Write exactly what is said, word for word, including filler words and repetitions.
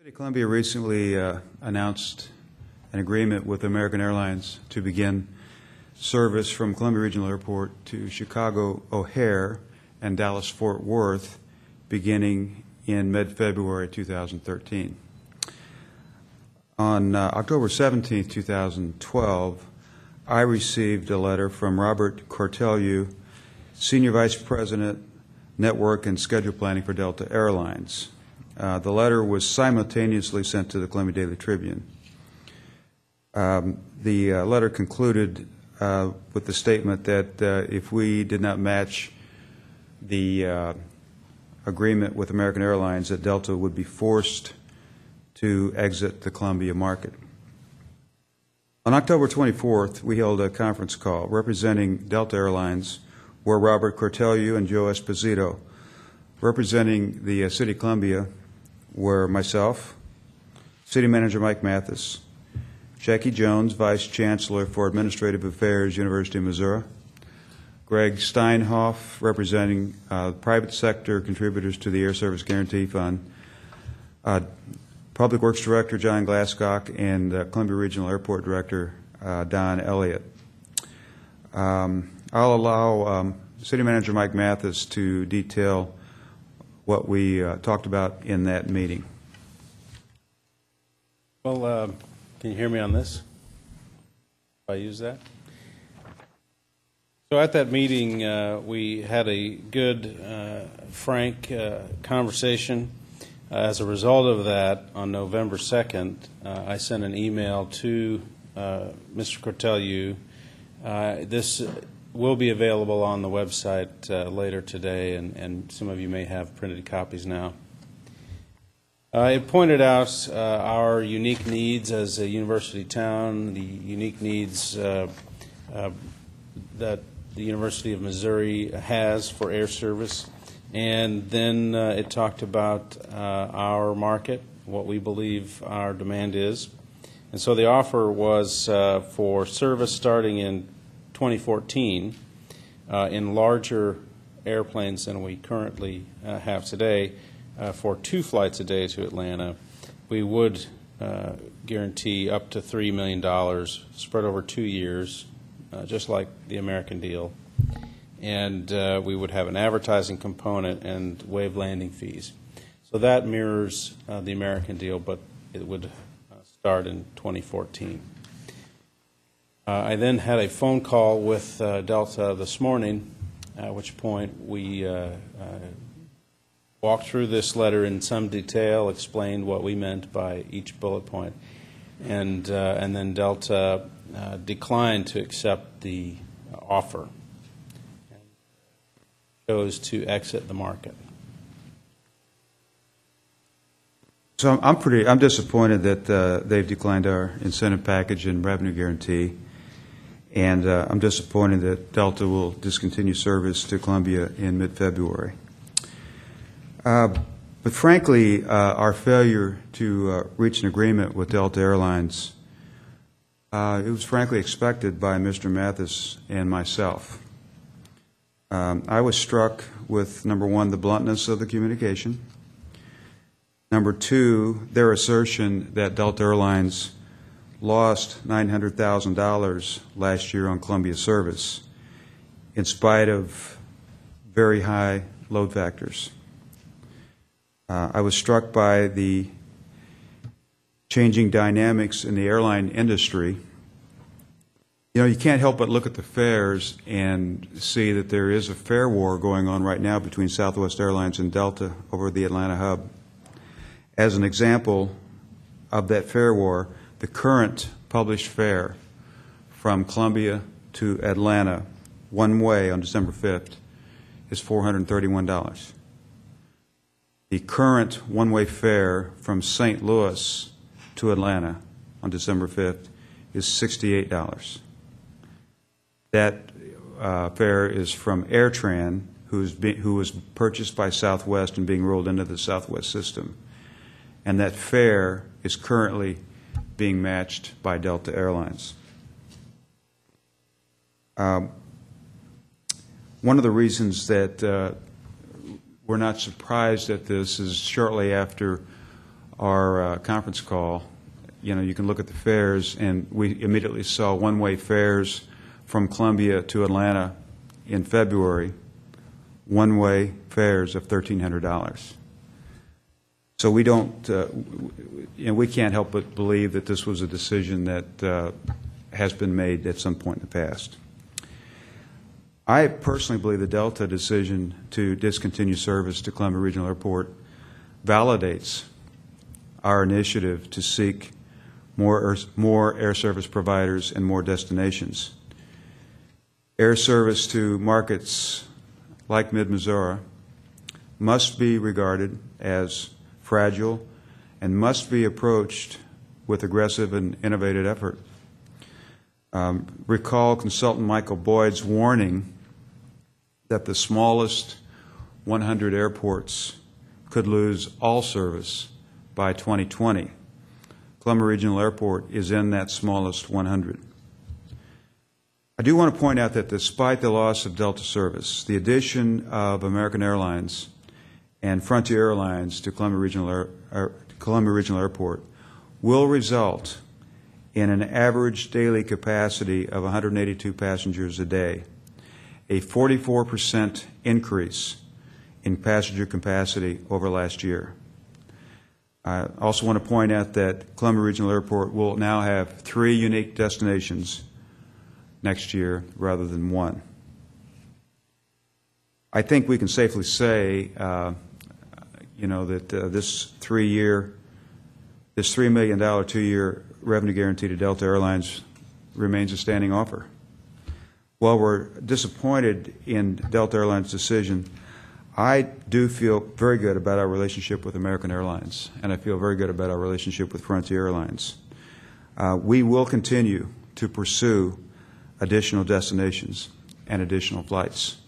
City of Columbia recently uh, announced an agreement with American Airlines to begin service from Columbia Regional Airport to Chicago O'Hare and Dallas Fort Worth beginning in mid-February two thousand thirteen. On uh, October seventeenth, two thousand twelve, I received a letter from Robert Cortelyou, Senior Vice President, Network and Schedule Planning for Delta Airlines. Uh, the letter was simultaneously sent to the Columbia Daily Tribune. Um, the uh, letter concluded uh, with the statement that uh, if we did not match the uh, agreement with American Airlines, that Delta would be forced to exit the Columbia market. On October twenty-fourth, we held a conference call representing Delta Airlines, where Robert Cortelyou and Joe Esposito. Representing the uh, City of Columbia were myself, City Manager Mike Mathis, Jackie Jones, Vice Chancellor for Administrative Affairs, University of Missouri, Greg Steinhoff, representing uh, private sector contributors to the Air Service Guarantee Fund, uh, Public Works Director John Glasscock, and uh, Columbia Regional Airport Director uh, Don Elliott. Um, I'll allow um, City Manager Mike Mathis to detail what we uh, talked about in that meeting. Well, uh, can you hear me on this? If I use that? So at that meeting, uh, we had a good, uh, frank uh, conversation. Uh, as a result of that, on November second, uh, I sent an email to uh, Mister Cortelyou. Uh, this will be available on the website uh, later today, and, and some of you may have printed copies now. Uh, it pointed out uh, our unique needs as a university town, the unique needs uh, uh, that the University of Missouri has for air service, and then uh, it talked about uh, our market, what we believe our demand is. And so the offer was uh, for service starting in twenty fourteen uh, in larger airplanes than we currently uh, have today. Uh, for two flights a day to Atlanta, we would uh, guarantee up to three million dollars spread over two years, uh, just like the American deal. And uh, we would have an advertising component and waive landing fees. So that mirrors uh, the American deal, but it would uh, start in twenty fourteen. Uh, I then had a phone call with uh, Delta this morning, at which point we uh, uh, walked through this letter in some detail, explained what we meant by each bullet point, and uh, and then Delta uh, declined to accept the offer and chose to exit the market. So I'm pretty. I'm disappointed that uh, they've declined our incentive package and revenue guarantee, and uh, I'm disappointed that Delta will discontinue service to Columbia in mid-February. Uh, but frankly, uh, our failure to uh, reach an agreement with Delta Airlines, uh, it was frankly expected by Mister Mathis and myself. Um, I was struck with, number one, the bluntness of the communication. Number two, their assertion that Delta Airlines lost nine hundred thousand dollars last year on Columbia service in spite of very high load factors. Uh, I was struck by the changing dynamics in the airline industry. You know, you can't help but look at the fares and see that there is a fare war going on right now between Southwest Airlines and Delta over the Atlanta hub. As an example of that fare war, the current published fare from Columbia to Atlanta, one way on December fifth, is four hundred thirty-one dollars. The current one-way fare from Saint Louis to Atlanta on December fifth is sixty-eight dollars. That uh, fare is from AirTran, who's be, who was purchased by Southwest and being rolled into the Southwest system. And that fare is currently being matched by Delta Airlines. Um, one of the reasons that uh, we're not surprised at this is shortly after our uh, conference call, you know, you can look at the fares, and we immediately saw one-way fares from Columbia to Atlanta in February, one-way fares of thirteen hundred dollars. So we don't, uh, you know, we can't help but believe that this was a decision that uh, has been made at some point in the past. I personally believe the Delta decision to discontinue service to Columbia Regional Airport validates our initiative to seek more air, more air service providers and more destinations. Air service to markets like Mid-Missouri must be regarded as fragile and must be approached with aggressive and innovative effort. Um, recall consultant Michael Boyd's warning that the smallest one hundred airports could lose all service by twenty twenty. Columbia Regional Airport is in that smallest one hundred. I do want to point out that despite the loss of Delta service, the addition of American Airlines and Frontier Airlines to Columbia Regional, Air, Air, Columbia Regional Airport will result in an average daily capacity of one hundred eighty-two passengers a day, a forty-four percent increase in passenger capacity over last year. I also want to point out that Columbia Regional Airport will now have three unique destinations next year rather than one. I think we can safely say, uh, you know, that uh, this three-year, this three million dollar two-year revenue guarantee to Delta Airlines remains a standing offer. While we're disappointed in Delta Airlines' decision, I do feel very good about our relationship with American Airlines, and I feel very good about our relationship with Frontier Airlines. Uh, we will continue to pursue additional destinations and additional flights.